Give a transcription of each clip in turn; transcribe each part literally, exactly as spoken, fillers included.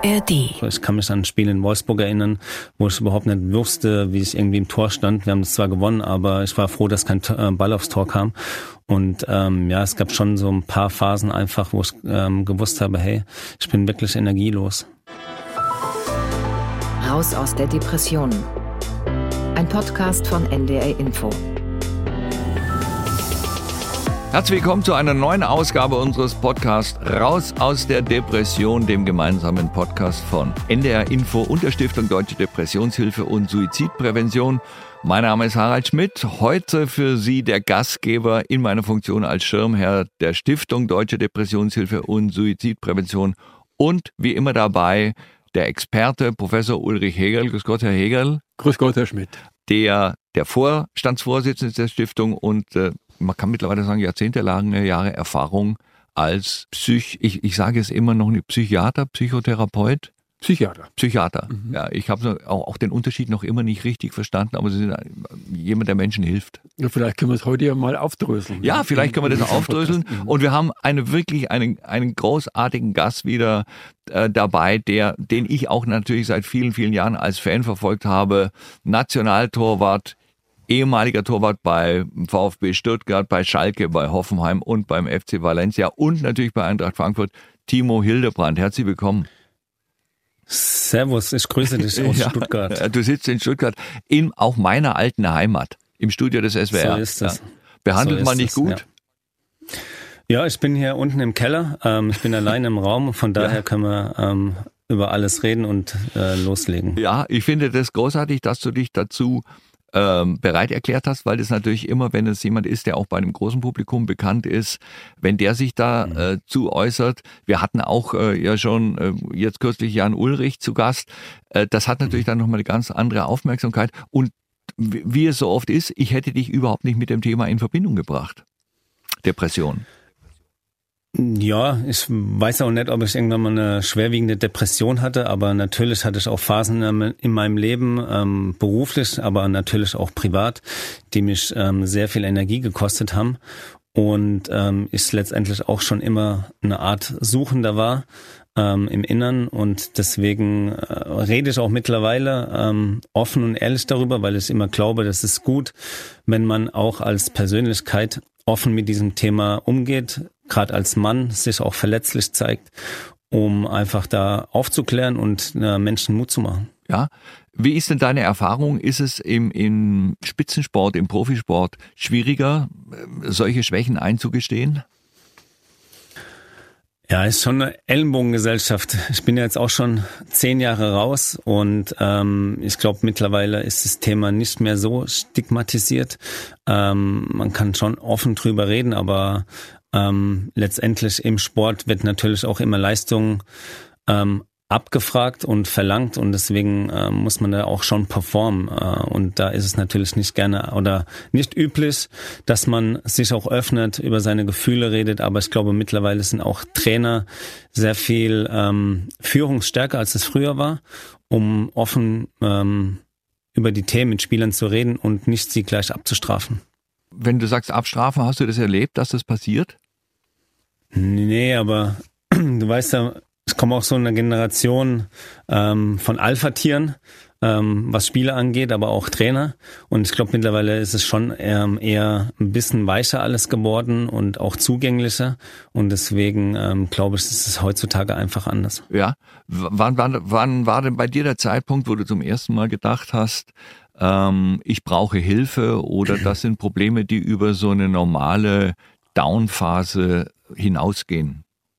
R D. Ich kann mich an ein Spiel in Wolfsburg erinnern, wo ich überhaupt nicht wusste, wie ich irgendwie im Tor stand. Wir haben es zwar gewonnen, aber ich war froh, dass kein Ball aufs Tor kam. Und ähm, ja, es gab schon so ein paar Phasen einfach, wo ich ähm, gewusst habe, hey, ich bin wirklich energielos. Raus aus der Depression. Ein Podcast von N D R Info. Herzlich willkommen zu einer neuen Ausgabe unseres Podcasts Raus aus der Depression, dem gemeinsamen Podcast von N D R Info und der Stiftung Deutsche Depressionshilfe und Suizidprävention. Mein Name ist Harald Schmidt, heute für Sie der Gastgeber in meiner Funktion als Schirmherr der Stiftung Deutsche Depressionshilfe und Suizidprävention und wie immer dabei der Experte Professor Ulrich Hegerl. Grüß Gott, Herr Hegerl. Grüß Gott, Herr Schmidt. Der, der Vorstandsvorsitzende der Stiftung und äh, man kann mittlerweile sagen, jahrzehntelange Jahre Erfahrung als Psych, ich, ich sage es immer noch nicht, Psychiater, Psychotherapeut. Psychiater. Psychiater. Mhm. Ja, ich habe auch, auch den Unterschied noch immer nicht richtig verstanden, aber Sie sind jemand, der Menschen hilft. Ja, vielleicht können wir es heute ja mal aufdröseln. Ja, vielleicht können wir das aufdröseln. Mhm. Und wir haben eine wirklich einen, einen großartigen Gast wieder äh, dabei, der, den ich auch natürlich seit vielen, vielen Jahren als Fan verfolgt habe. Nationaltorwart, ehemaliger Torwart bei VfB Stuttgart, bei Schalke, bei Hoffenheim und beim F C Valencia und natürlich bei Eintracht Frankfurt, Timo Hildebrand. Herzlich willkommen. Servus, ich grüße dich aus ja, Stuttgart. Du sitzt in Stuttgart, in auch meiner alten Heimat, im Studio des S W R. So ist es. Ja. Behandelt so man nicht es, gut? Ja. ja, ich bin hier unten im Keller, ähm, ich bin allein im Raum, von daher ja. können wir ähm, über alles reden und äh, loslegen. Ja, ich finde das großartig, dass du dich dazu ähm, bereit erklärt hast, weil das natürlich immer, wenn es jemand ist, der auch bei einem großen Publikum bekannt ist, wenn der sich da mhm. äh, zu äußert. Wir hatten auch äh, ja schon äh, jetzt kürzlich Jan Ulrich zu Gast. Äh, das hat natürlich mhm. dann nochmal eine ganz andere Aufmerksamkeit. Und wie, wie es so oft ist, ich hätte dich überhaupt nicht mit dem Thema in Verbindung gebracht. Depression. Ja, ich weiß auch nicht, ob ich irgendwann mal eine schwerwiegende Depression hatte, aber natürlich hatte ich auch Phasen in meinem Leben, ähm, beruflich, aber natürlich auch privat, die mich ähm, sehr viel Energie gekostet haben und ähm, ich letztendlich auch schon immer eine Art Suchender war ähm, im Innern und deswegen äh, rede ich auch mittlerweile ähm, offen und ehrlich darüber, weil ich immer glaube, das ist gut, wenn man auch als Persönlichkeit offen mit diesem Thema umgeht, gerade als Mann sich auch verletzlich zeigt, um einfach da aufzuklären und äh, Menschen Mut zu machen. Ja, wie ist denn deine Erfahrung? Ist es im, im Spitzensport, im Profisport schwieriger, solche Schwächen einzugestehen? Ja, ist schon eine Ellenbogengesellschaft. Ich bin ja jetzt auch schon zehn Jahre raus und ähm, ich glaube mittlerweile ist das Thema nicht mehr so stigmatisiert. Ähm, man kann schon offen drüber reden, aber ähm, letztendlich im Sport wird natürlich auch immer Leistung ähm, abgefragt und verlangt und deswegen äh, muss man da auch schon performen äh, und da ist es natürlich nicht gerne oder nicht üblich, dass man sich auch öffnet, über seine Gefühle redet, aber ich glaube mittlerweile sind auch Trainer sehr viel ähm, führungsstärker, als es früher war, um offen ähm, über die Themen mit Spielern zu reden und nicht sie gleich abzustrafen. Wenn du sagst abstrafen, hast du das erlebt, dass das passiert? Nee, aber du weißt ja, ich komme auch so in einer Generation ähm, von Alpha-Tieren, ähm, was Spiele angeht, aber auch Trainer. Und ich glaube, mittlerweile ist es schon ähm, eher ein bisschen weicher alles geworden und auch zugänglicher. Und deswegen ähm, glaube ich, ist es heutzutage einfach anders. Ja. W- wann, wann, wann war denn bei dir der Zeitpunkt, wo du zum ersten Mal gedacht hast, ähm, ich brauche Hilfe oder das sind Probleme, die über so eine normale Down-Phase hinausgehen?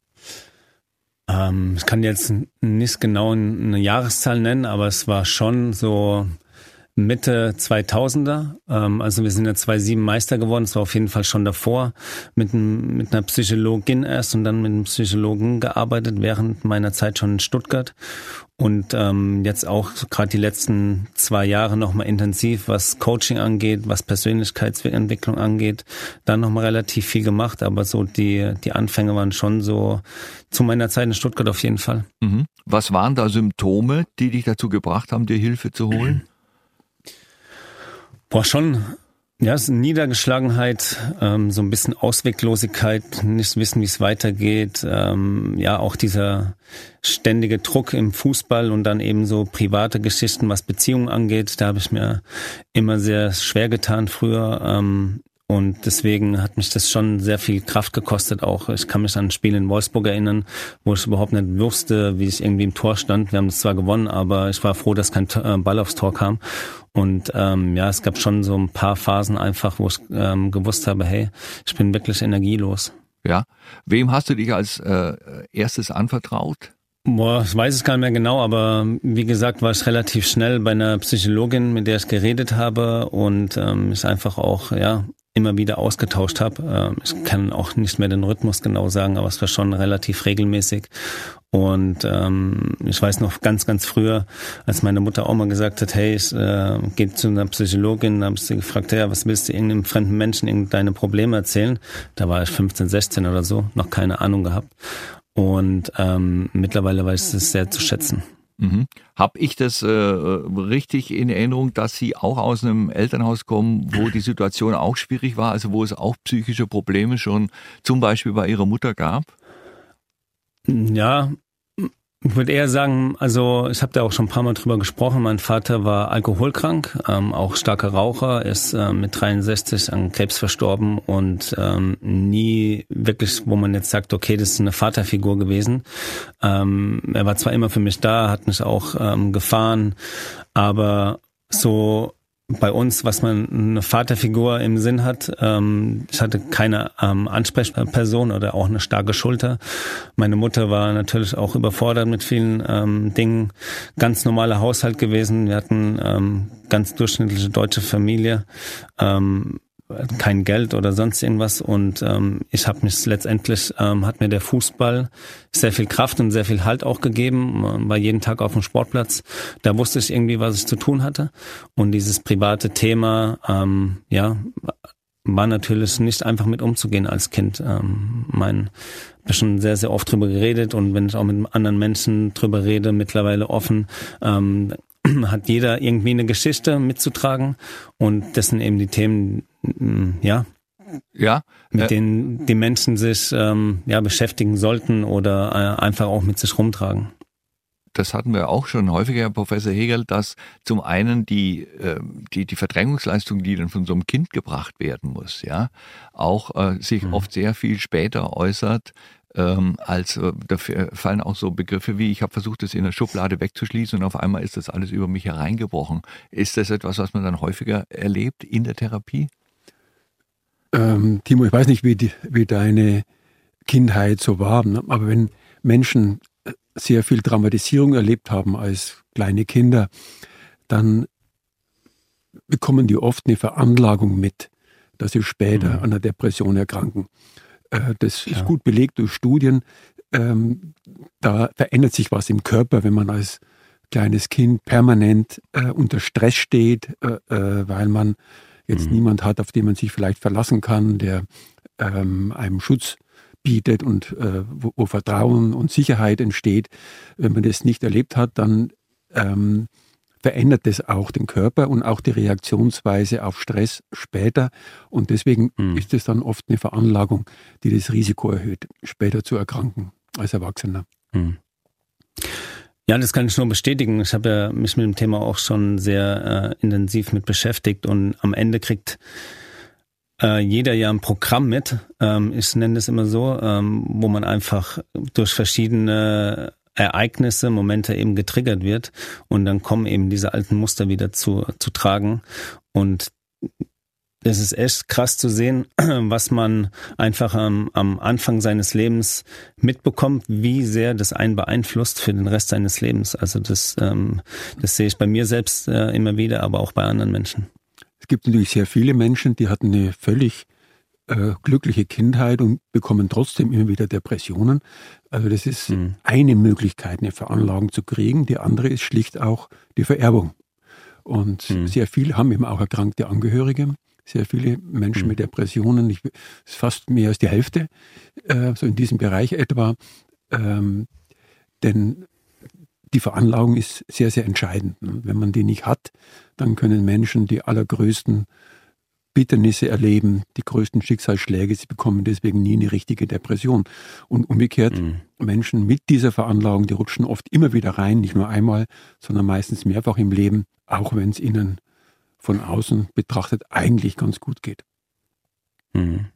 Ähm, ich kann jetzt nicht genau eine Jahreszahl nennen, aber es war schon so Mitte zweitausender. Ähm, also wir sind ja zweitausendsieben Meister geworden. Es war auf jeden Fall schon davor mit, ein, mit einer Psychologin erst und dann mit einem Psychologen gearbeitet während meiner Zeit schon in Stuttgart. Und ähm, jetzt auch gerade die letzten zwei Jahre nochmal intensiv, was Coaching angeht, was Persönlichkeitsentwicklung angeht, dann nochmal relativ viel gemacht. Aber so die die Anfänge waren schon so zu meiner Zeit in Stuttgart auf jeden Fall. Mhm. Was waren da Symptome, die dich dazu gebracht haben, dir Hilfe zu holen? Boah, schon Ja, es ist Niedergeschlagenheit, ähm, so ein bisschen Ausweglosigkeit, nicht wissen, wie es weitergeht. Ähm, ja, auch dieser ständige Druck im Fußball und dann eben so private Geschichten, was Beziehungen angeht. Da habe ich mir immer sehr schwer getan früher. Ähm, und deswegen hat mich das schon sehr viel Kraft gekostet auch. Ich kann mich an ein Spiel in Wolfsburg erinnern, wo ich überhaupt nicht wusste, wie ich irgendwie im Tor stand. Wir haben das zwar gewonnen, aber ich war froh, dass kein Ball aufs Tor kam. Und ähm, ja, es gab schon so ein paar Phasen einfach, wo ich ähm, gewusst habe, hey, ich bin wirklich energielos. Ja. Wem hast du dich als äh, erstes anvertraut? Boah, ich weiß es gar nicht mehr genau, aber wie gesagt, war ich relativ schnell bei einer Psychologin, mit der ich geredet habe und ähm, ich einfach auch, ja, immer wieder ausgetauscht habe. Ich kann auch nicht mehr den Rhythmus genau sagen, aber es war schon relativ regelmäßig. Und ähm, ich weiß noch ganz, ganz früher, als meine Mutter auch mal gesagt hat, hey, ich äh, gehe zu einer Psychologin, da habe ich sie gefragt, ja, was willst du irgendeinem fremden Menschen irgendeine Probleme erzählen? Da war ich fünfzehn, sechzehn oder so, noch keine Ahnung gehabt. Und ähm, mittlerweile weiß ich es sehr zu schätzen. Mhm. Habe ich das äh, richtig in Erinnerung, dass Sie auch aus einem Elternhaus kommen, wo die Situation auch schwierig war, also wo es auch psychische Probleme schon zum Beispiel bei Ihrer Mutter gab? Ja, ich würde eher sagen, also ich habe da auch schon ein paar Mal drüber gesprochen, mein Vater war alkoholkrank, ähm, auch starker Raucher, ist äh, mit dreiundsechzig an Krebs verstorben und ähm, nie wirklich, wo man jetzt sagt, okay, das ist eine Vaterfigur gewesen. Ähm, er war zwar immer für mich da, hat mich auch ähm, gefahren, aber so bei uns, was man eine Vaterfigur im Sinn hat, ähm, ich hatte keine ähm, Ansprechperson oder auch eine starke Schulter. Meine Mutter war natürlich auch überfordert mit vielen ähm, Dingen. Ganz normaler Haushalt gewesen. Wir hatten ähm, ganz durchschnittliche deutsche Familie. Ähm, kein Geld oder sonst irgendwas und ähm, ich habe mich letztendlich, ähm, hat mir der Fußball sehr viel Kraft und sehr viel Halt auch gegeben, man war jeden Tag auf dem Sportplatz, da wusste ich irgendwie, was ich zu tun hatte und dieses private Thema, ähm, ja, war natürlich nicht einfach mit umzugehen als Kind. Ähm, mein, ich habe schon sehr, sehr oft drüber geredet und wenn ich auch mit anderen Menschen drüber rede, mittlerweile offen, ähm, hat jeder irgendwie eine Geschichte mitzutragen und das sind eben die Themen, ja, ja mit äh, denen die Menschen sich ähm, ja beschäftigen sollten oder äh, einfach auch mit sich rumtragen. Das hatten wir auch schon häufiger, Herr Professor Hegel, dass zum einen die, äh, die, die Verdrängungsleistung, die dann von so einem Kind gebracht werden muss, ja, auch äh, sich mhm. oft sehr viel später äußert. Ähm, als äh, da fallen auch so Begriffe wie, ich habe versucht, das in der Schublade wegzuschließen und auf einmal ist das alles über mich hereingebrochen. Ist das etwas, was man dann häufiger erlebt in der Therapie? Ähm, Timo, ich weiß nicht, wie, die, wie deine Kindheit so war, ne? Aber wenn Menschen sehr viel Dramatisierung erlebt haben als kleine Kinder, dann bekommen die oft eine Veranlagung mit, dass sie später mhm. an einer Depression erkranken. Das ist ja. gut belegt durch Studien. Ähm, da verändert sich was im Körper, wenn man als kleines Kind permanent äh, unter Stress steht, äh, äh, weil man jetzt mhm. niemand hat, auf den man sich vielleicht verlassen kann, der ähm, einem Schutz bietet und äh, wo, wo Vertrauen und Sicherheit entsteht. Wenn man das nicht erlebt hat, dann ähm, verändert das auch den Körper und auch die Reaktionsweise auf Stress später. Und deswegen mhm. ist es dann oft eine Veranlagung, die das Risiko erhöht, später zu erkranken als Erwachsener. Mhm. Ja, das kann ich nur bestätigen. Ich habe ja mich mit dem Thema auch schon sehr äh, intensiv mit beschäftigt und am Ende kriegt äh, jeder ja ein Programm mit. Ähm, ich nenne das immer so, ähm, wo man einfach durch verschiedene Ereignisse, Momente eben getriggert wird und dann kommen eben diese alten Muster wieder zu, zu tragen und es ist echt krass zu sehen, was man einfach am, am Anfang seines Lebens mitbekommt, wie sehr das einen beeinflusst für den Rest seines Lebens. Also das, ähm, das sehe ich bei mir selbst äh, immer wieder, aber auch bei anderen Menschen. Es gibt natürlich sehr viele Menschen, die hatten eine völlig äh, glückliche Kindheit und bekommen trotzdem immer wieder Depressionen. Also das ist mhm. eine Möglichkeit, eine Veranlagung zu kriegen. Die andere ist schlicht auch die Vererbung. Und mhm. sehr viele haben eben auch erkrankte Angehörige. Sehr viele Menschen mhm. mit Depressionen, ich, ist fast mehr als die Hälfte, äh, so in diesem Bereich etwa. Ähm, denn die Veranlagung ist sehr, sehr entscheidend. Wenn man die nicht hat, dann können Menschen die allergrößten Bitternisse erleben, die größten Schicksalsschläge, sie bekommen deswegen nie eine richtige Depression. Und umgekehrt, mhm. Menschen mit dieser Veranlagung, die rutschen oft immer wieder rein, nicht nur einmal, sondern meistens mehrfach im Leben, auch wenn es ihnen von außen betrachtet eigentlich ganz gut geht. Mhm.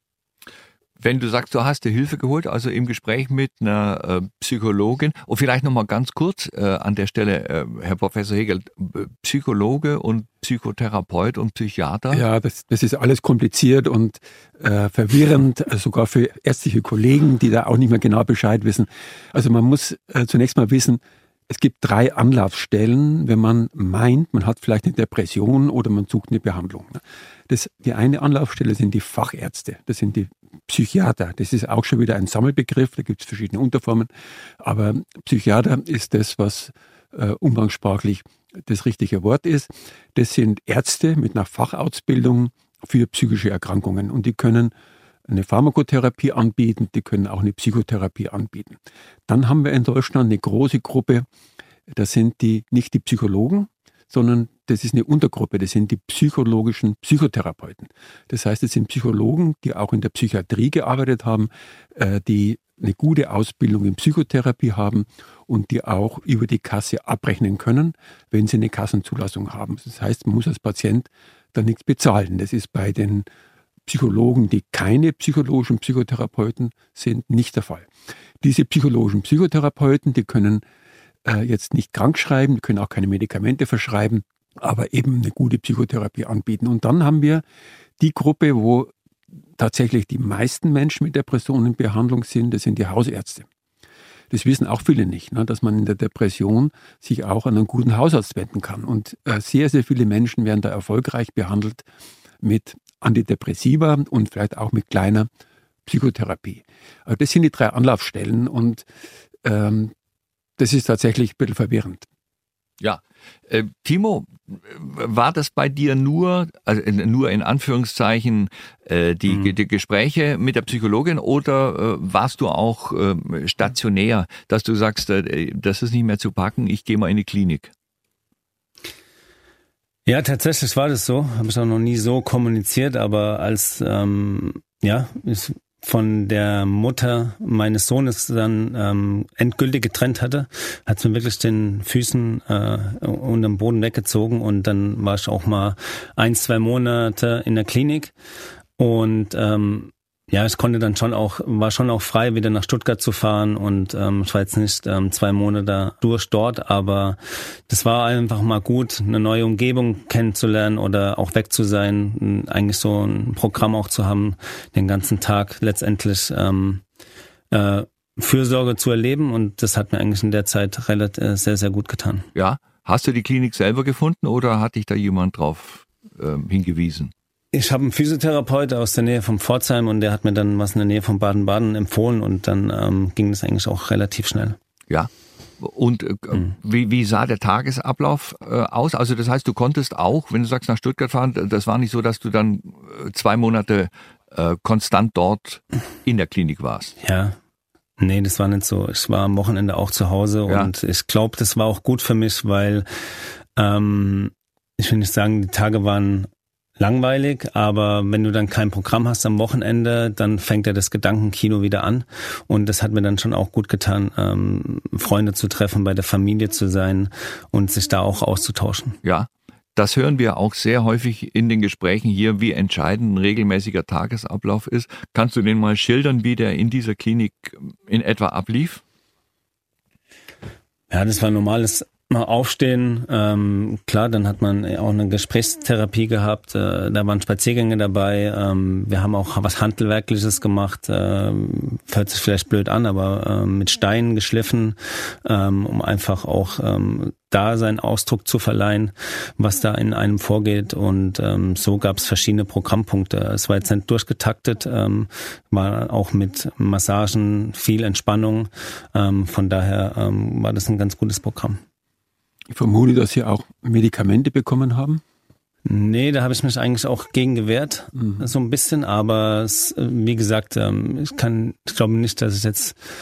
Wenn du sagst, du hast dir Hilfe geholt, also im Gespräch mit einer äh, Psychologin, und vielleicht nochmal ganz kurz äh, an der Stelle, äh, Herr Professor Hegel, Psychologe und Psychotherapeut und Psychiater? Ja, das, das ist alles kompliziert und äh, verwirrend, also sogar für ärztliche Kollegen, die da auch nicht mehr genau Bescheid wissen. Also man muss äh, zunächst mal wissen, es gibt drei Anlaufstellen, wenn man meint, man hat vielleicht eine Depression oder man sucht eine Behandlung. Das, die eine Anlaufstelle sind die Fachärzte, das sind die Psychiater. Das ist auch schon wieder ein Sammelbegriff, da gibt es verschiedene Unterformen. Aber Psychiater ist das, was äh, umgangssprachlich das richtige Wort ist. Das sind Ärzte mit einer Fachausbildung für psychische Erkrankungen und die können eine Pharmakotherapie anbieten, die können auch eine Psychotherapie anbieten. Dann haben wir in Deutschland eine große Gruppe, das sind die nicht die Psychologen, sondern das ist eine Untergruppe, das sind die psychologischen Psychotherapeuten. Das heißt, es sind Psychologen, die auch in der Psychiatrie gearbeitet haben, die eine gute Ausbildung in Psychotherapie haben und die auch über die Kasse abrechnen können, wenn sie eine Kassenzulassung haben. Das heißt, man muss als Patient da nichts bezahlen. Das ist bei den Psychologen, die keine psychologischen Psychotherapeuten sind, nicht der Fall. Diese psychologischen Psychotherapeuten, die können äh, jetzt nicht krank schreiben, die können auch keine Medikamente verschreiben, aber eben eine gute Psychotherapie anbieten. Und dann haben wir die Gruppe, wo tatsächlich die meisten Menschen mit Depressionen in Behandlung sind, das sind die Hausärzte. Das wissen auch viele nicht, ne, dass man in der Depression sich auch an einen guten Hausarzt wenden kann. Und äh, sehr, sehr viele Menschen werden da erfolgreich behandelt mit Antidepressiva und vielleicht auch mit kleiner Psychotherapie. Also das sind die drei Anlaufstellen und ähm, das ist tatsächlich ein bisschen verwirrend. Ja, äh, Timo, war das bei dir nur, also nur in Anführungszeichen, äh, die, mhm. die Gespräche mit der Psychologin oder äh, warst du auch äh, stationär, dass du sagst, äh, das ist nicht mehr zu packen, ich gehe mal in die Klinik? Ja, tatsächlich war das so. Habe ich auch noch nie so kommuniziert, aber als ähm, ja, ich von der Mutter meines Sohnes dann ähm, endgültig getrennt hatte, hat es mir wirklich den Füßen äh, unter dem Boden weggezogen und dann war ich auch mal ein, zwei Monate in der Klinik und ähm, ja, ich konnte dann schon auch, war schon auch frei, wieder nach Stuttgart zu fahren und ähm, ich war jetzt nicht ähm, zwei Monate durch dort, aber das war einfach mal gut, eine neue Umgebung kennenzulernen oder auch weg zu sein, eigentlich so ein Programm auch zu haben, den ganzen Tag letztendlich ähm, äh, Fürsorge zu erleben und das hat mir eigentlich in der Zeit relativ äh, sehr, sehr gut getan. Ja, hast du die Klinik selber gefunden oder hat dich da jemand drauf äh, hingewiesen? Ich habe einen Physiotherapeut aus der Nähe von Pforzheim und der hat mir dann was in der Nähe von Baden-Baden empfohlen und dann ähm, ging das eigentlich auch relativ schnell. Ja, und äh, mhm. wie, wie sah der Tagesablauf äh, aus? Also das heißt, du konntest auch, wenn du sagst nach Stuttgart fahren, das war nicht so, dass du dann äh, zwei Monate äh, konstant dort in der Klinik warst? Ja, nee, das war nicht so. Ich war am Wochenende auch zu Hause ja. und ich glaube, das war auch gut für mich, weil ähm, ich will nicht sagen, die Tage waren langweilig, aber wenn du dann kein Programm hast am Wochenende, dann fängt ja das Gedankenkino wieder an und das hat mir dann schon auch gut getan, ähm, Freunde zu treffen, bei der Familie zu sein und sich da auch auszutauschen. Ja, das hören wir auch sehr häufig in den Gesprächen hier, wie entscheidend ein regelmäßiger Tagesablauf ist. Kannst du den mal schildern, wie der in dieser Klinik in etwa ablief? Ja, das war ein normales Mal aufstehen, ähm, klar, dann hat man auch eine Gesprächstherapie gehabt, äh, da waren Spaziergänge dabei, ähm, wir haben auch was Handwerkliches gemacht, äh, hört sich vielleicht blöd an, aber äh, mit Steinen geschliffen, ähm, um einfach auch ähm, da seinen Ausdruck zu verleihen, was da in einem vorgeht und ähm, so gab es verschiedene Programmpunkte. Es war jetzt nicht durchgetaktet, ähm, war auch mit Massagen, viel Entspannung, ähm, von daher ähm, war das ein ganz gutes Programm. Ich vermute, dass Sie auch Medikamente bekommen haben? Nee, da habe ich mich eigentlich auch gegen gewehrt, mhm. so ein bisschen, aber es, wie gesagt, ich kann, ich glaube nicht, dass ich jetzt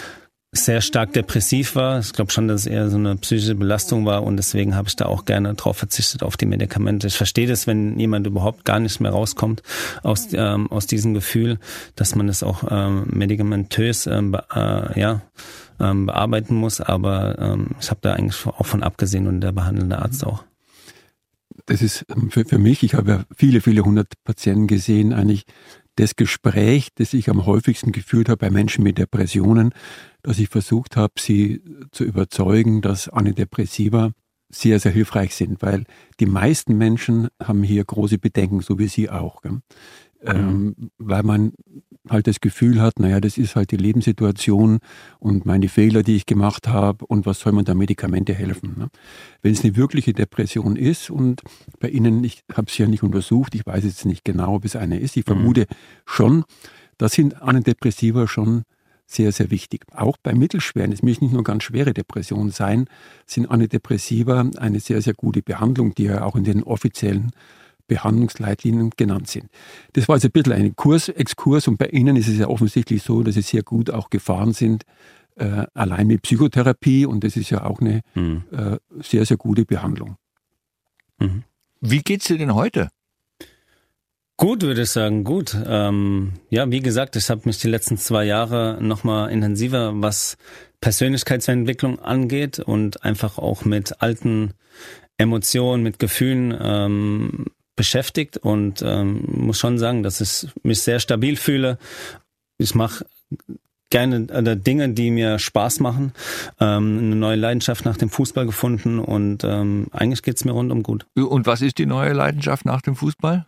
sehr stark depressiv war. Ich glaube schon, dass es eher so eine psychische Belastung war und deswegen habe ich da auch gerne drauf verzichtet, auf die Medikamente. Ich verstehe das, wenn jemand überhaupt gar nicht mehr rauskommt aus ähm, aus diesem Gefühl, dass man es auch ähm, medikamentös ähm, be- äh, ja, ähm, bearbeiten muss, aber ähm, ich habe da eigentlich auch von abgesehen und der behandelnde Arzt auch. Das ist für, für mich, ich habe ja viele, viele hundert Patienten gesehen, eigentlich das Gespräch, das ich am häufigsten geführt habe bei Menschen mit Depressionen, dass ich versucht habe, sie zu überzeugen, dass Antidepressiva sehr, sehr hilfreich sind, weil die meisten Menschen haben hier große Bedenken, so wie Sie auch. Gell? Ähm, weil man halt das Gefühl hat, naja, das ist halt die Lebenssituation und meine Fehler, die ich gemacht habe und was soll man da Medikamente helfen. Ne? Wenn es eine wirkliche Depression ist und bei Ihnen, ich habe es ja nicht untersucht, ich weiß jetzt nicht genau, ob es eine ist, ich vermute mhm. schon, da sind Antidepressiva schon sehr, sehr wichtig. Auch bei mittelschweren, es müssen nicht nur ganz schwere Depressionen sein, sind Antidepressiva eine sehr, sehr gute Behandlung, die ja auch in den offiziellen Behandlungsleitlinien genannt sind. Das war jetzt ein bisschen ein Kursexkurs und bei Ihnen ist es ja offensichtlich so, dass Sie sehr gut auch gefahren sind, äh, allein mit Psychotherapie und das ist ja auch eine mhm. äh, sehr, sehr gute Behandlung. Mhm. Wie geht's dir denn heute? Gut, würde ich sagen, gut. Ähm, ja, wie gesagt, ich habe mich die letzten zwei Jahre nochmal intensiver, was Persönlichkeitsentwicklung angeht und einfach auch mit alten Emotionen, mit Gefühlen ähm, beschäftigt und ähm, muss schon sagen, dass ich mich sehr stabil fühle. Ich mache gerne äh, Dinge, die mir Spaß machen. Ähm, eine neue Leidenschaft nach dem Fußball gefunden und ähm, eigentlich geht's mir rundum gut. Und was ist die neue Leidenschaft nach dem Fußball?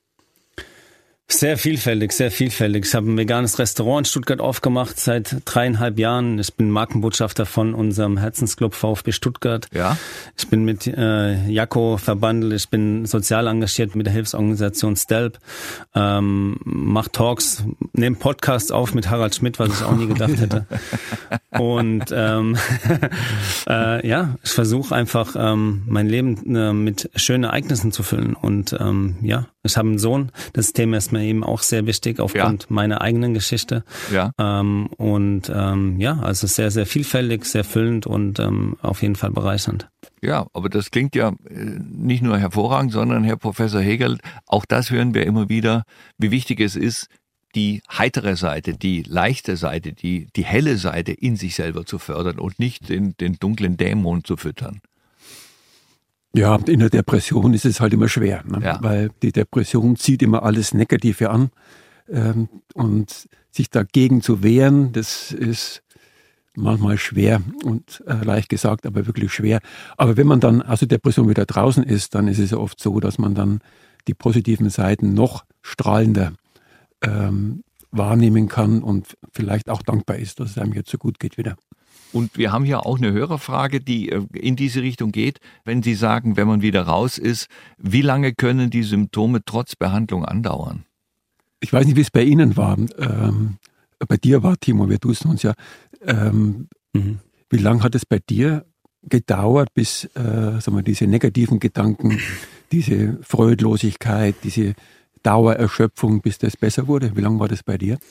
Sehr vielfältig, sehr vielfältig. Ich habe ein veganes Restaurant in Stuttgart aufgemacht seit dreieinhalb Jahren. Ich bin Markenbotschafter von unserem Herzensclub VfB Stuttgart. Ja. Ich bin mit äh, Jaco verbandelt. Ich bin sozial engagiert mit der Hilfsorganisation Stelp. Ähm, mach Talks, nehme Podcasts auf mit Harald Schmidt, was ich auch nie gedacht hätte. Und ähm, äh, ja, ich versuche einfach ähm, mein Leben äh, mit schönen Ereignissen zu füllen. Und ähm, ja, ich habe einen Sohn. Das Thema ist mir eben auch sehr wichtig aufgrund ja. meiner eigenen Geschichte. Ja. Ähm, und ähm, ja, also sehr, sehr vielfältig, sehr füllend und ähm, auf jeden Fall bereichernd. Ja, aber das klingt ja nicht nur hervorragend, sondern Herr Professor Hegel, auch das hören wir immer wieder, wie wichtig es ist, die heitere Seite, die leichte Seite, die, die helle Seite in sich selber zu fördern und nicht den, den dunklen Dämon zu füttern. Ja, in der Depression ist es halt immer schwer, ne? Ja. Weil die Depression zieht immer alles Negative an ähm, und sich dagegen zu wehren, das ist manchmal schwer und äh, leicht gesagt, aber wirklich schwer. Aber wenn man dann aus der Depression wieder draußen ist, dann ist es ja oft so, dass man dann die positiven Seiten noch strahlender ähm, wahrnehmen kann und vielleicht auch dankbar ist, dass es einem jetzt so gut geht wieder. Und wir haben hier auch eine Hörerfrage, die in diese Richtung geht. Wenn Sie sagen, wenn man wieder raus ist, wie lange können die Symptome trotz Behandlung andauern? Ich weiß nicht, wie es bei Ihnen war. Ähm, bei dir war, Timo, wir duzen uns ja. Ähm, mhm. Wie lange hat es bei dir gedauert, bis äh, sagen wir, diese negativen Gedanken, diese Freudlosigkeit, diese Dauererschöpfung, bis das besser wurde? Wie lange war das bei dir?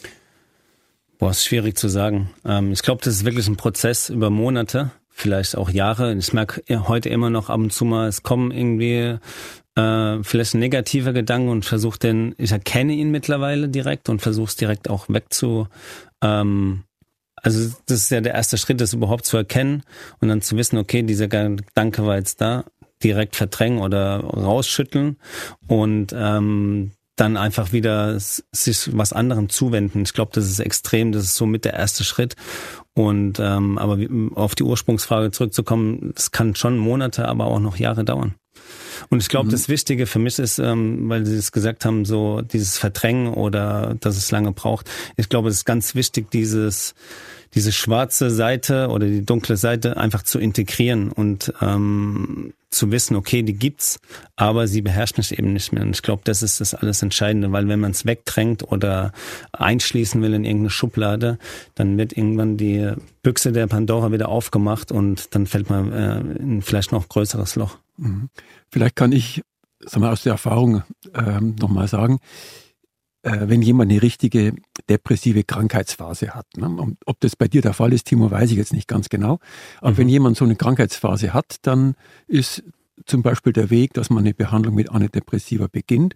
Boah, ist schwierig zu sagen. Ähm, ich glaube, das ist wirklich ein Prozess über Monate, vielleicht auch Jahre. Ich merke heute immer noch ab und zu mal, es kommen irgendwie äh, vielleicht ein negativer Gedanke und versuche den, ich erkenne ihn mittlerweile direkt und versuche es direkt auch wegzu. Ähm, also das ist ja der erste Schritt, das überhaupt zu erkennen und dann zu wissen, okay, dieser Gedanke war jetzt da, direkt verdrängen oder rausschütteln und ähm, dann einfach wieder sich was anderem zuwenden. Ich glaube, das ist extrem, das ist so mit der erste Schritt. Und ähm, aber auf die Ursprungsfrage zurückzukommen, das kann schon Monate, aber auch noch Jahre dauern. Und ich glaube, mhm. das Wichtige für mich ist, ähm, weil Sie es gesagt haben, so dieses Verdrängen oder dass es lange braucht. Ich glaube, es ist ganz wichtig, dieses diese schwarze Seite oder die dunkle Seite einfach zu integrieren und ähm, zu wissen, okay, die gibt's, aber sie beherrscht mich eben nicht mehr. Und ich glaube, das ist das alles Entscheidende, weil wenn man es wegdrängt oder einschließen will in irgendeine Schublade, dann wird irgendwann die Büchse der Pandora wieder aufgemacht und dann fällt man äh, in vielleicht noch größeres Loch. Mhm. Vielleicht kann ich, sagen wir, aus der Erfahrung ähm, nochmal sagen, wenn jemand eine richtige depressive Krankheitsphase hat. Und ob das bei dir der Fall ist, Timo, weiß ich jetzt nicht ganz genau. Aber mhm. wenn jemand so eine Krankheitsphase hat, dann ist zum Beispiel der Weg, dass man eine Behandlung mit Antidepressiva beginnt.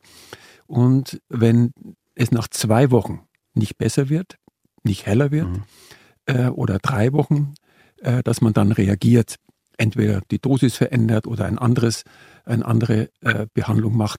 Und wenn es nach zwei Wochen nicht besser wird, nicht heller wird, mhm. äh, oder drei Wochen, äh, dass man dann reagiert, entweder die Dosis verändert oder ein anderes, eine andere äh, Behandlung macht.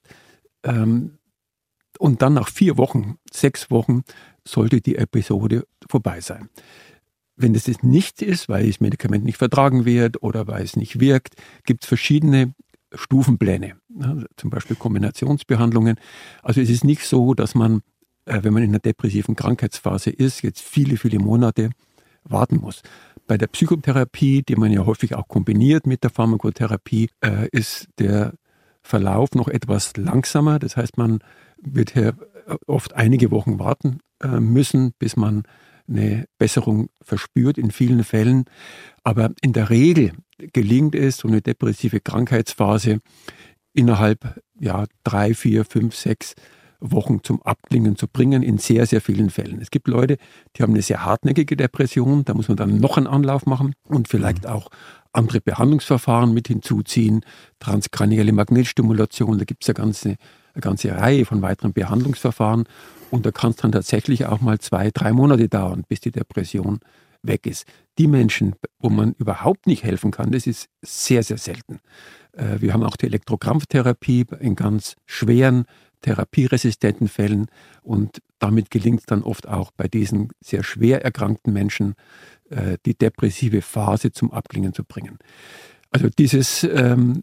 Ähm, und dann nach vier Wochen, sechs Wochen sollte die Episode vorbei sein. Wenn das nicht ist, weil das Medikament nicht vertragen wird oder weil es nicht wirkt, gibt es verschiedene Stufenpläne, ja, zum Beispiel Kombinationsbehandlungen. Also es ist nicht so, dass man, äh, wenn man in einer depressiven Krankheitsphase ist, jetzt viele, viele Monate warten muss. Bei der Psychotherapie, die man ja häufig auch kombiniert mit der Pharmakotherapie, äh, ist der Verlauf noch etwas langsamer. Das heißt, man wird hier oft einige Wochen warten äh, müssen, bis man eine Besserung verspürt in vielen Fällen. Aber in der Regel gelingt es, so eine depressive Krankheitsphase innerhalb ja, drei, vier, fünf, sechs Wochen zum Abklingen zu bringen, in sehr, sehr vielen Fällen. Es gibt Leute, die haben eine sehr hartnäckige Depression, da muss man dann noch einen Anlauf machen und vielleicht auch andere Behandlungsverfahren mit hinzuziehen, transkranielle Magnetstimulation, da gibt es ja ganze, eine ganze Reihe von weiteren Behandlungsverfahren und da kann es dann tatsächlich auch mal zwei, drei Monate dauern, bis die Depression weg ist. Die Menschen, wo man überhaupt nicht helfen kann, das ist sehr, sehr selten. Wir haben auch die Elektrokrampftherapie in ganz schweren, therapieresistenten Fällen und damit gelingt es dann oft auch bei diesen sehr schwer erkrankten Menschen, die depressive Phase zum Abklingen zu bringen. Also dieses, ähm,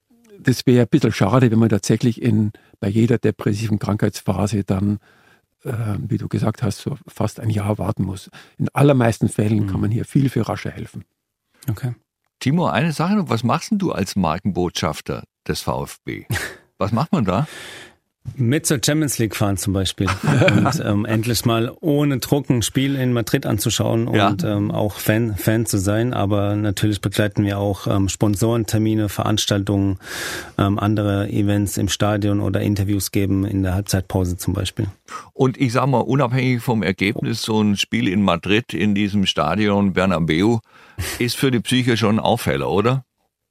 das wäre ein bisschen schade, wenn man tatsächlich in, bei jeder depressiven Krankheitsphase dann, äh, wie du gesagt hast, so fast ein Jahr warten muss. In allermeisten Fällen mhm. kann man hier viel, viel rascher helfen. Okay. Timo, eine Sache noch, was machst denn du als Markenbotschafter des VfB? Was macht man da? Mit zur Champions League fahren zum Beispiel und ähm, endlich mal ohne Druck ein Spiel in Madrid anzuschauen und ja. ähm, auch Fan, Fan zu sein. Aber natürlich begleiten wir auch ähm, Sponsorentermine, Veranstaltungen, ähm, andere Events im Stadion oder Interviews geben in der Halbzeitpause zum Beispiel. Und ich sag mal, unabhängig vom Ergebnis, so ein Spiel in Madrid in diesem Stadion Bernabeu ist für die Psyche schon ein Aufheller, oder?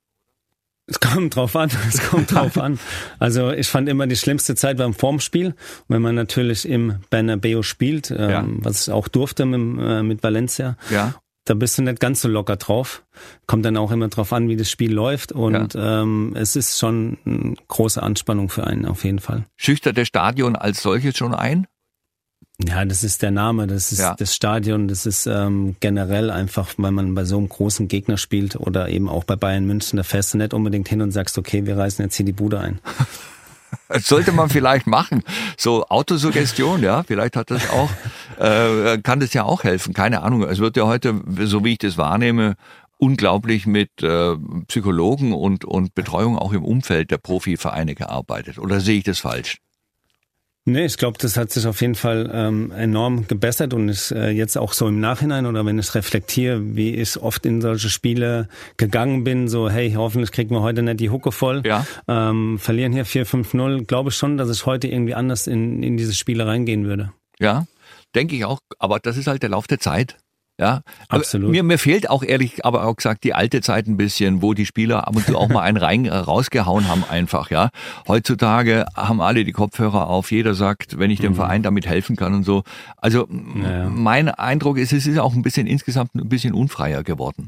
Es kommt drauf an, es kommt drauf an. Also ich fand immer die schlimmste Zeit beim Formspiel, wenn man natürlich im Bernabeu spielt, ähm, ja. was ich auch durfte mit, äh, mit Valencia. Ja. Da bist du nicht ganz so locker drauf. Kommt dann auch immer drauf an, wie das Spiel läuft und ja. ähm, es ist schon eine große Anspannung für einen auf jeden Fall. Schüchtert das Stadion als solches schon ein? Ja, das ist der Name, das ist ja. das Stadion, das ist ähm, generell einfach, weil man bei so einem großen Gegner spielt oder eben auch bei Bayern München, da fährst du nicht unbedingt hin und sagst, okay, wir reißen jetzt hier die Bude ein. Das sollte man vielleicht machen. So Autosuggestion, ja, vielleicht hat das auch, äh, kann das ja auch helfen, keine Ahnung. Es wird ja heute, so wie ich das wahrnehme, unglaublich mit äh, Psychologen und, und Betreuung auch im Umfeld der Profivereine gearbeitet. Oder sehe ich das falsch? Nee, ich glaube, das hat sich auf jeden Fall ähm, enorm gebessert und ist äh, jetzt auch so im Nachhinein oder wenn ich reflektiere, wie ich oft in solche Spiele gegangen bin, so hey, hoffentlich kriegen wir heute nicht die Hucke voll, ja. ähm, verlieren hier vier fünf null, glaube ich schon, dass ich heute irgendwie anders in, in diese Spiele reingehen würde. Ja, denke ich auch, aber das ist halt der Lauf der Zeit. Ja, absolut. Mir, mir fehlt auch ehrlich, aber auch gesagt, die alte Zeit ein bisschen, wo die Spieler ab und zu auch mal einen rein rausgehauen haben einfach, ja. Heutzutage haben alle die Kopfhörer auf, jeder sagt, wenn ich dem mhm. Verein damit helfen kann und so. Also ja. mein Eindruck ist, es ist auch ein bisschen insgesamt ein bisschen unfreier geworden.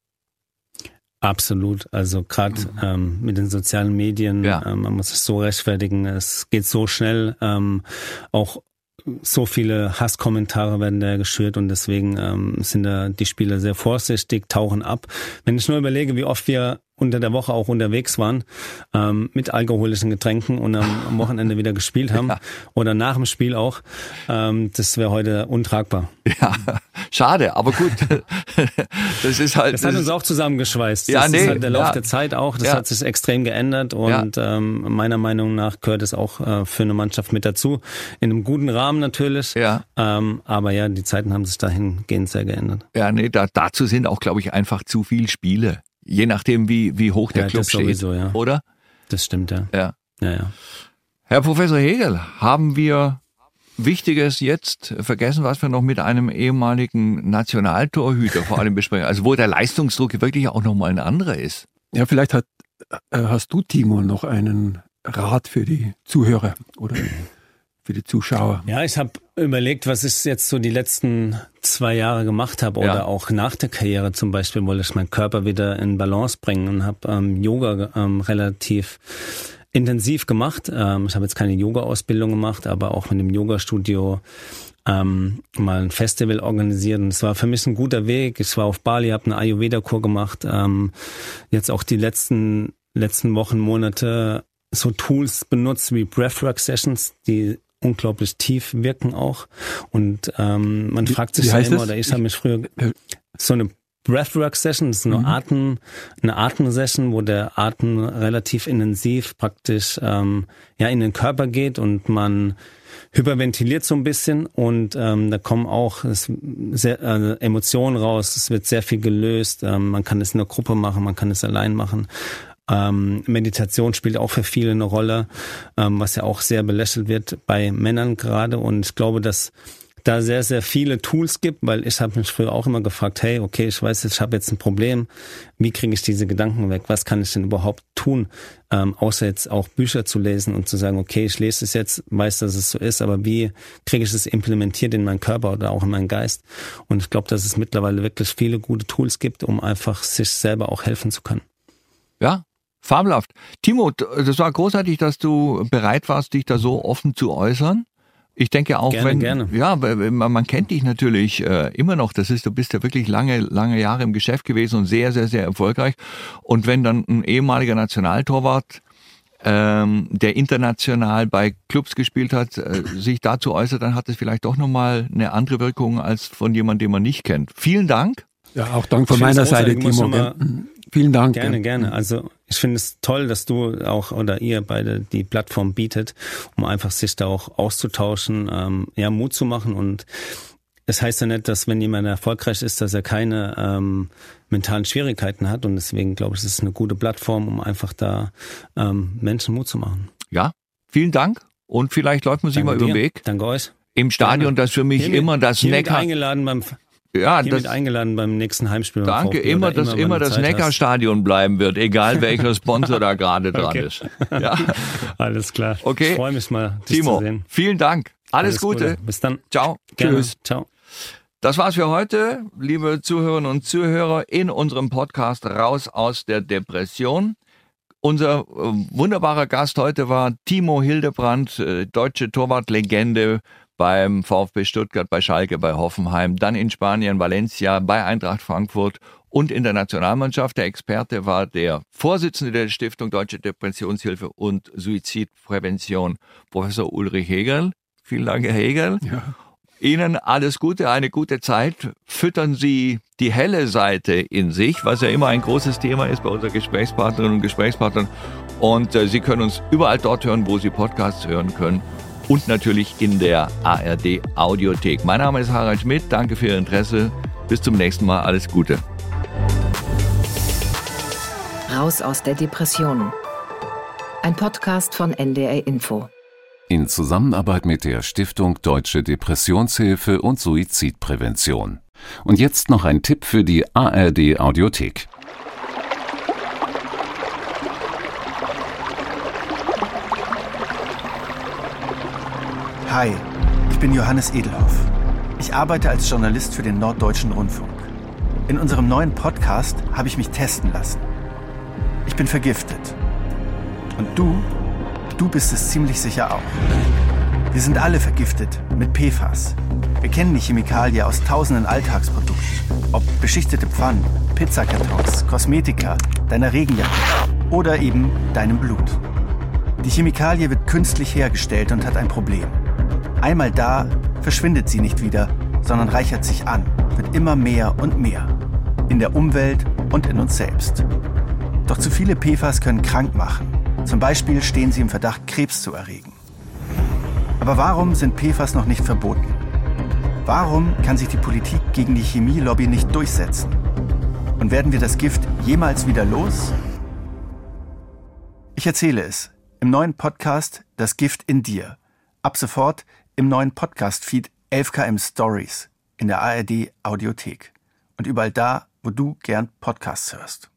Absolut, also gerade mhm. ähm, mit den sozialen Medien, ja. ähm, man muss sich so rechtfertigen, es geht so schnell, ähm, auch so viele Hasskommentare werden da geschürt und deswegen ähm, sind da die Spieler sehr vorsichtig, tauchen ab. Wenn ich nur überlege, wie oft wir unter der Woche auch unterwegs waren, ähm, mit alkoholischen Getränken und am, am Wochenende wieder gespielt haben ja. oder nach dem Spiel auch, ähm, das wäre heute untragbar. Ja, schade, aber gut. Das ist halt. Das hat uns auch zusammengeschweißt. Ja, das nee, ist halt der Lauf ja. der Zeit auch. Das ja. hat sich extrem geändert und ja. ähm, meiner Meinung nach gehört es auch äh, für eine Mannschaft mit dazu. In einem guten Rahmen natürlich. Ja. Ähm, aber ja, die Zeiten haben sich dahingehend sehr geändert. Ja, nee, da, dazu sind auch, glaube ich, einfach zu viele Spiele. Je nachdem, wie, wie hoch der ja, Club das steht, sowieso, ja. oder? Das stimmt, ja. ja. Ja, ja. Herr Professor Hegel, haben wir Wichtiges jetzt vergessen, was wir noch mit einem ehemaligen Nationaltorhüter vor allem besprechen, also wo der Leistungsdruck wirklich auch nochmal ein anderer ist. Ja, vielleicht hat, hast du, Timo, noch einen Rat für die Zuhörer oder für die Zuschauer. Ja, ich habe überlegt, was ich jetzt so die letzten zwei Jahre gemacht habe oder ja. auch nach der Karriere zum Beispiel, wollte ich meinen Körper wieder in Balance bringen und habe ähm, Yoga ähm, relativ intensiv gemacht. Ähm, ich habe jetzt keine Yoga-Ausbildung gemacht, aber auch mit dem Yoga-Studio ähm, mal ein Festival organisiert und es war für mich ein guter Weg. Ich war auf Bali, habe eine Ayurveda-Kur gemacht. Ähm, jetzt auch die letzten letzten Wochen, Monate so Tools benutzt wie Breathwork-Sessions, die unglaublich tief wirken auch. Und ähm, man fragt sich ja immer, das? oder ich habe mich früher so eine Breathwork-Session, das ist eine, mhm. Atem, eine Atem-Session, wo der Atem relativ intensiv praktisch ähm, ja in den Körper geht und man hyperventiliert so ein bisschen und ähm, da kommen auch sehr, äh, Emotionen raus, es wird sehr viel gelöst, ähm, man kann es in der Gruppe machen, man kann es allein machen. Ähm, Meditation spielt auch für viele eine Rolle, ähm, was ja auch sehr belächelt wird bei Männern gerade und ich glaube, dass da sehr, sehr viele Tools gibt, weil ich habe mich früher auch immer gefragt, hey, okay, ich weiß jetzt, ich habe jetzt ein Problem, wie kriege ich diese Gedanken weg, was kann ich denn überhaupt tun, ähm, außer jetzt auch Bücher zu lesen und zu sagen, okay, ich lese es jetzt, weiß, dass es so ist, aber wie kriege ich es implementiert in meinen Körper oder auch in meinen Geist und ich glaube, dass es mittlerweile wirklich viele gute Tools gibt, um einfach sich selber auch helfen zu können. Ja, fabelhaft. Timo, das war großartig, dass du bereit warst, dich da so offen zu äußern. Ich denke auch, gerne, wenn, gerne. ja, man, man kennt dich natürlich äh, immer noch. Das ist, du bist ja wirklich lange, lange Jahre im Geschäft gewesen und sehr, sehr, sehr erfolgreich. Und wenn dann ein ehemaliger Nationaltorwart, ähm, der international bei Clubs gespielt hat, äh, sich dazu äußert, dann hat es vielleicht doch nochmal eine andere Wirkung als von jemandem, den man nicht kennt. Vielen Dank. Ja, auch Dank von meiner Seite, Timo. Vielen Dank. Gerne, ja. gerne. Also ich finde es toll, dass du auch oder ihr beide die Plattform bietet, um einfach sich da auch auszutauschen, ähm, ja, Mut zu machen. Und es heißt ja nicht, dass wenn jemand erfolgreich ist, dass er keine ähm, mentalen Schwierigkeiten hat. Und deswegen glaube ich, es ist eine gute Plattform, um einfach da ähm, Menschen Mut zu machen. Ja, vielen Dank. Und vielleicht läuft man sich mal über den Weg. Danke euch. Im Stadion, das für mich hiermit, immer das Neckar. eingeladen beim Ja, Hiermit das, eingeladen beim nächsten Heimspiel. Danke, immer, dass immer, immer das Neckarstadion bleiben wird, egal welcher Sponsor da gerade dran okay. ist. Ja. Alles klar. Okay. Ich freue mich mal, dich Timo, zu sehen. Vielen Dank. Alles, Alles Gute. Gute. Bis dann. Ciao. Gerne. Tschüss. Ciao. Das war's für heute, liebe Zuhörerinnen und Zuhörer, in unserem Podcast Raus aus der Depression. Unser äh, wunderbarer Gast heute war Timo Hildebrand, äh, deutsche Torwartlegende beim VfB Stuttgart, bei Schalke, bei Hoffenheim, dann in Spanien, Valencia, bei Eintracht Frankfurt und in der Nationalmannschaft. Der Experte war der Vorsitzende der Stiftung Deutsche Depressionshilfe und Suizidprävention, Professor Ulrich Hegerl. Vielen Dank, Herr Hegerl. Ja. Ihnen alles Gute, eine gute Zeit. Füttern Sie die helle Seite in sich, was ja immer ein großes Thema ist bei unseren Gesprächspartnerinnen und Gesprächspartnern. Und äh, Sie können uns überall dort hören, wo Sie Podcasts hören können. Und natürlich in der A R D Audiothek. Mein Name ist Harald Schmidt. Danke für Ihr Interesse. Bis zum nächsten Mal. Alles Gute. Raus aus der Depression. Ein Podcast von N D R Info. In Zusammenarbeit mit der Stiftung Deutsche Depressionshilfe und Suizidprävention. Und jetzt noch ein Tipp für die A R D Audiothek. Hi, ich bin Johannes Edelhoff. Ich arbeite als Journalist für den Norddeutschen Rundfunk. In unserem neuen Podcast habe ich mich testen lassen. Ich bin vergiftet. Und du, du bist es ziemlich sicher auch. Wir sind alle vergiftet mit P F A S. Wir kennen die Chemikalie aus tausenden Alltagsprodukten. Ob beschichtete Pfannen, Pizzakartons, Kosmetika, deiner Regenjacke oder eben deinem Blut. Die Chemikalie wird künstlich hergestellt und hat ein Problem. Einmal da, verschwindet sie nicht wieder, sondern reichert sich an, wird immer mehr und mehr. In der Umwelt und in uns selbst. Doch zu viele P F A S können krank machen. Zum Beispiel stehen sie im Verdacht, Krebs zu erregen. Aber warum sind P F A S noch nicht verboten? Warum kann sich die Politik gegen die Chemielobby nicht durchsetzen? Und werden wir das Gift jemals wieder los? Ich erzähle es im neuen Podcast Das Gift in dir. Ab sofort im neuen Podcast-Feed elf Kilometer Stories in der A R D Audiothek und überall da, wo du gern Podcasts hörst.